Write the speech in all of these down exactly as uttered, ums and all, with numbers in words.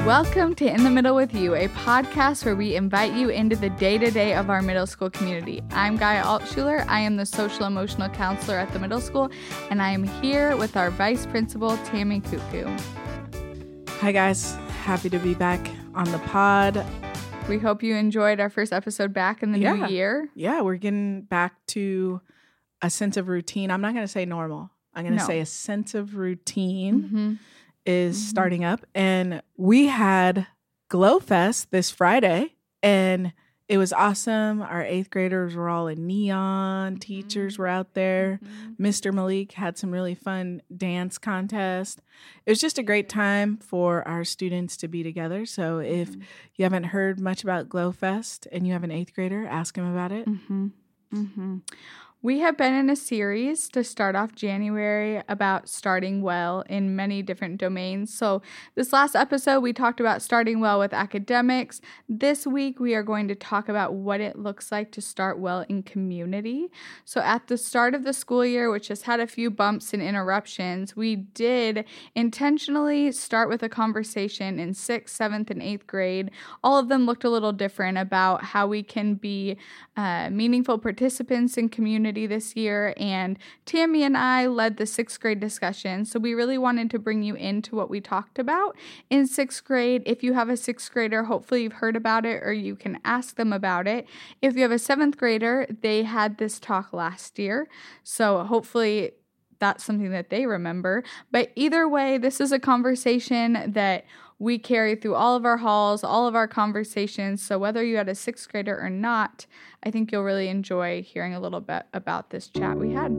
Welcome to In the Middle with You, a podcast where we invite you into the day-to-day of our middle school community. I'm Gaia Altschuler. I am the social emotional counselor at the middle school, and I am here with our vice principal, Tammy Cuckoo. Hi guys, happy to be back on the pod. We hope you enjoyed our first episode back in the yeah. new year. Yeah, we're getting back to a sense of routine. I'm not going to say normal. I'm going to No. say a sense of routine. Mm-hmm. is Mm-hmm. starting up, and we had Glow Fest this Friday, and it was awesome. Our eighth graders were all in neon. Teachers were out there. Mm-hmm. Mister Malik had some really fun dance contest. It was just a great time for our students to be together. So if Mm-hmm. you haven't heard much about Glow Fest and you have an eighth grader, ask him about it. Mm-hmm. Mm-hmm. We have been in a series to start off January about starting well in many different domains. So this last episode, we talked about starting well with academics. This week, we are going to talk about what it looks like to start well in community. So at the start of the school year, which has had a few bumps and interruptions, we did intentionally start with a conversation in sixth, seventh, and eighth grade. All of them looked a little different about how we can be uh, meaningful participants in community this year, and Tammy and I led the sixth grade discussion, so we really wanted to bring you into what we talked about in sixth grade. If you have a sixth grader, hopefully you've heard about it or you can ask them about it. If you have a seventh grader, they had this talk last year, so hopefully that's something that they remember. But either way, this is a conversation that we carry through all of our halls, all of our conversations. So whether you had a sixth grader or not, I think you'll really enjoy hearing a little bit about this chat we had.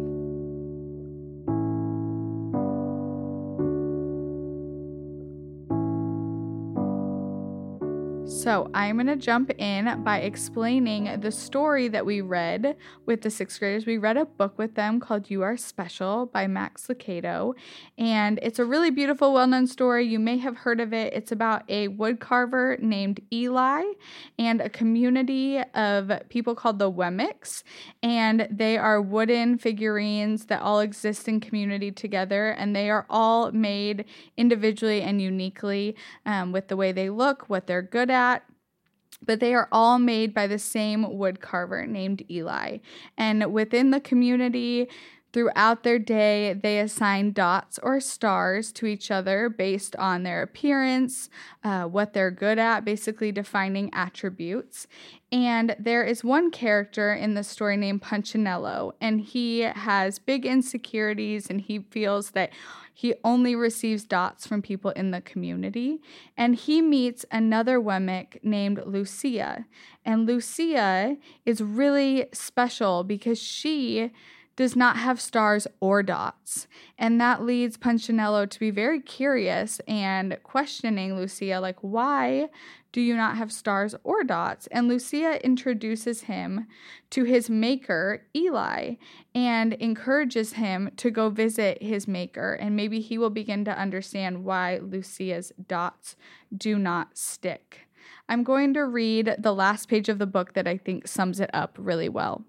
So I'm going to jump in by explaining the story that we read with the sixth graders. We read a book with them called You Are Special by Max Lucado, and it's a really beautiful, well-known story. You may have heard of it. It's about a woodcarver named Eli and a community of people called the Wemmicks, and they are wooden figurines that all exist in community together, and they are all made individually and uniquely um, with the way they look, what they're good at. But they are all made by the same wood carver named Eli. And within the community, throughout their day, they assign dots or stars to each other based on their appearance, uh, what they're good at, basically defining attributes. And there is one character in the story named Punchinello, and he has big insecurities, and he feels that he only receives dots from people in the community. And he meets another Wemmick named Lucia. And Lucia is really special because she does not have stars or dots. And that leads Punchinello to be very curious and questioning Lucia, like, why do you not have stars or dots? And Lucia introduces him to his maker, Eli, and encourages him to go visit his maker. And maybe he will begin to understand why Lucia's dots do not stick. I'm going to read the last page of the book that I think sums it up really well.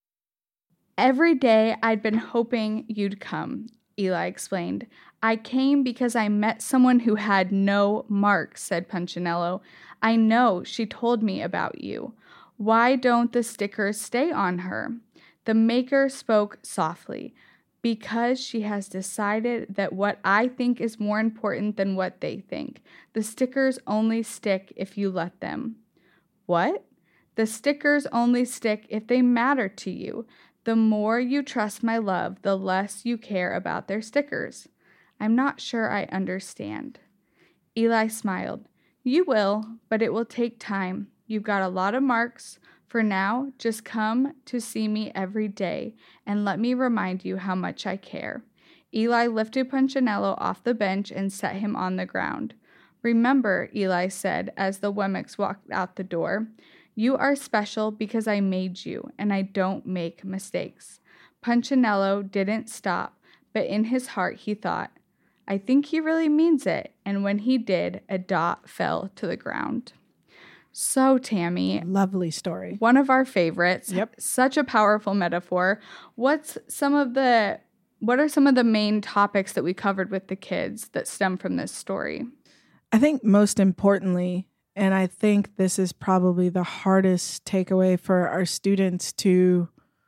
Every day I'd been hoping you'd come, Eli explained. I came because I met someone who had no marks, said Punchinello. I know, she told me about you. Why don't the stickers stay on her? The maker spoke softly. Because she has decided that what I think is more important than what they think. The stickers only stick if you let them. What? The stickers only stick if they matter to you. The more you trust my love, the less you care about their stickers. I'm not sure I understand. Eli smiled. You will, but it will take time. You've got a lot of marks. For now, just come to see me every day and let me remind you how much I care. Eli lifted Punchinello off the bench and set him on the ground. Remember, Eli said as the Wemmicks walked out the door, you are special because I made you, and I don't make mistakes. Punchinello didn't stop, but in his heart he thought, I think he really means it. And when he did, a dot fell to the ground. So, Tammy. Lovely story. One of our favorites. Yep. Such a powerful metaphor. What's some of the, what are some of the main topics that we covered with the kids that stem from this story? I think most importantly, and I think this is probably the hardest takeaway for our students to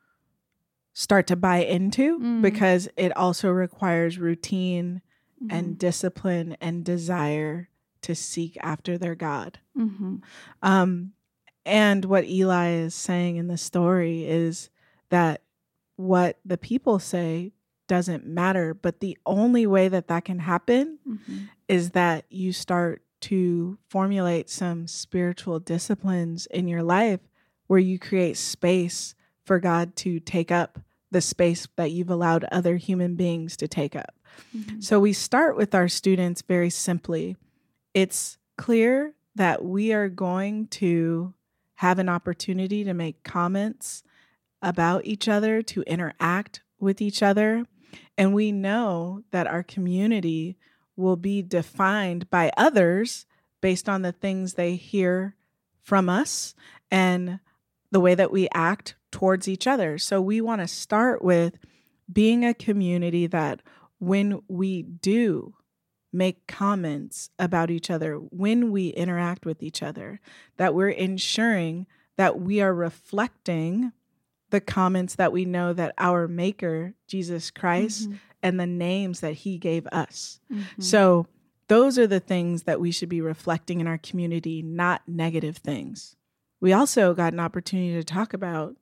start to buy into, mm. because it also requires routine mm-hmm. and discipline and desire to seek after their God. Mm-hmm. Um, and what Eli is saying in the story is that what the people say doesn't matter, but the only way that that can happen mm-hmm. is that you start to formulate some spiritual disciplines in your life where you create space for God to take up the space that you've allowed other human beings to take up. Mm-hmm. So we start with our students very simply. It's clear that we are going to have an opportunity to make comments about each other, to interact with each other. And we know that our community will be defined by others based on the things they hear from us and the way that we act towards each other. So we want to start with being a community that when we do make comments about each other, when we interact with each other, that we're ensuring that we are reflecting the comments that we know that our Maker, Jesus Christ, mm-hmm. and the names that he gave us. Mm-hmm. So those are the things that we should be reflecting in our community, not negative things. We also got an opportunity to talk about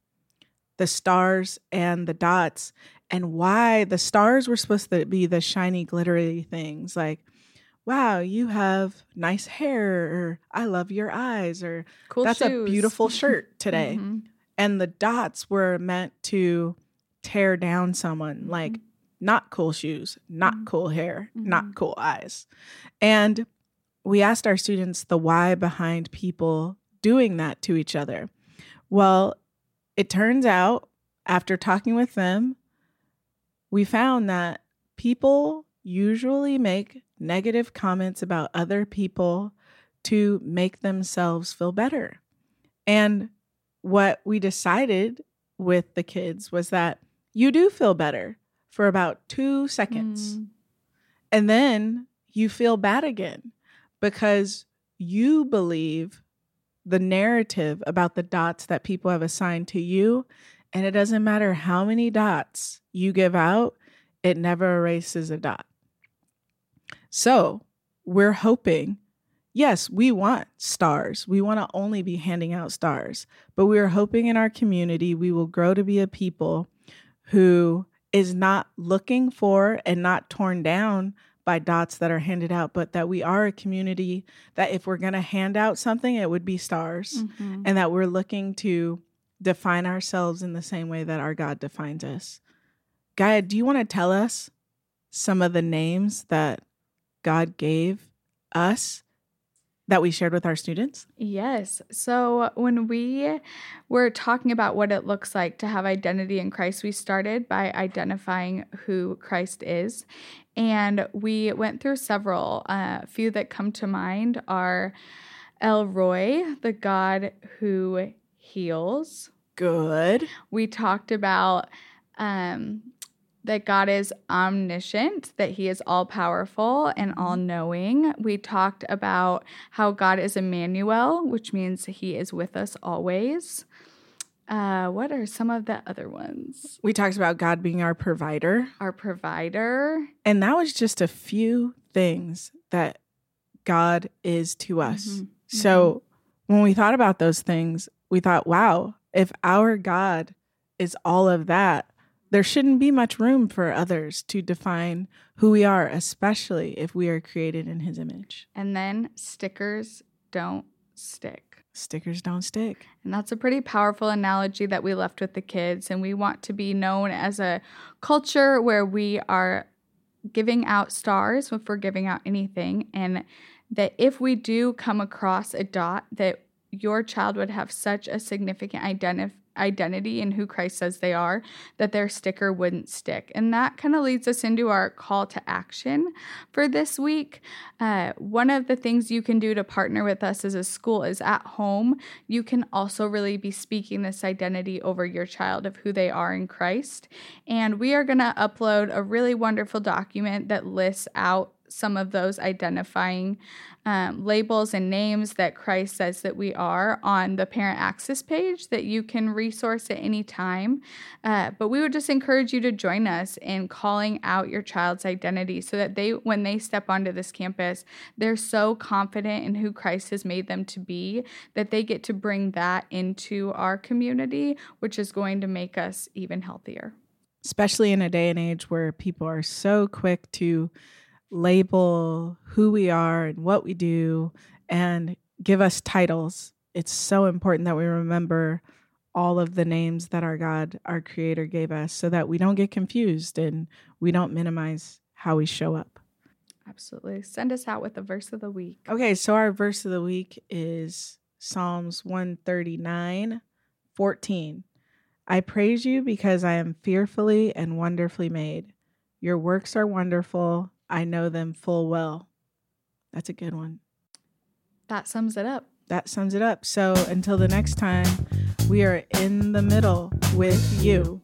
the stars and the dots and why the stars were supposed to be the shiny, glittery things like, wow, you have nice hair, or I love your eyes, or cool that's shoes. A beautiful shirt today. Mm-hmm. And the dots were meant to tear down someone, like mm-hmm. not cool shoes, not mm-hmm. cool hair, mm-hmm. not cool eyes. And we asked our students the why behind people doing that to each other. Well, it turns out after talking with them, we found that people usually make negative comments about other people to make themselves feel better. And what we decided with the kids was that you do feel better for about two seconds. Mm. And then you feel bad again because you believe the narrative about the dots that people have assigned to you. And it doesn't matter how many dots you give out, it never erases a dot. So we're hoping, yes, we want stars. We want to only be handing out stars. But we are hoping in our community we will grow to be a people who is not looking for and not torn down by dots that are handed out, but that we are a community that if we're going to hand out something, it would be stars, mm-hmm. and that we're looking to define ourselves in the same way that our God defines us. Gaia, do you want to tell us some of the names that God gave us that we shared with our students? Yes. So when we were talking about what it looks like to have identity in Christ, we started by identifying who Christ is. And we went through several. A uh, few that come to mind are El Roi, the God who heals. Good. We talked about um, that God is omniscient, that he is all-powerful and all-knowing. We talked about how God is Emmanuel, which means he is with us always. Uh, what are some of the other ones? We talked about God being our provider. Our provider. And that was just a few things that God is to us. Mm-hmm. So mm-hmm. when we thought about those things, we thought, wow, if our God is all of that, there shouldn't be much room for others to define who we are, especially if we are created in his image. And then stickers don't stick. Stickers don't stick. And that's a pretty powerful analogy that we left with the kids. And we want to be known as a culture where we are giving out stars if we're giving out anything. And that if we do come across a dot, that your child would have such a significant identity identity in who Christ says they are, that their sticker wouldn't stick. And that kind of leads us into our call to action for this week. Uh, one of the things you can do to partner with us as a school is at home. You can also really be speaking this identity over your child of who they are in Christ. And we are going to upload a really wonderful document that lists out some of those identifying um, labels and names that Christ says that we are on the Parent Access page that you can resource at any time. Uh, but we would just encourage you to join us in calling out your child's identity so that they, when they step onto this campus, they're so confident in who Christ has made them to be that they get to bring that into our community, which is going to make us even healthier. Especially in a day and age where people are so quick to label who we are and what we do and give us titles. It's so important that we remember all of the names that our God, our Creator, gave us so that we don't get confused and we don't minimize how we show up. Absolutely. Send us out with the verse of the week. Okay, so our verse of the week is Psalms one thirty-nine, fourteen. I praise you because I am fearfully and wonderfully made. Your works are wonderful. I know them full well. That's a good one. That sums it up. That sums it up. So until the next time, we are in the middle with you.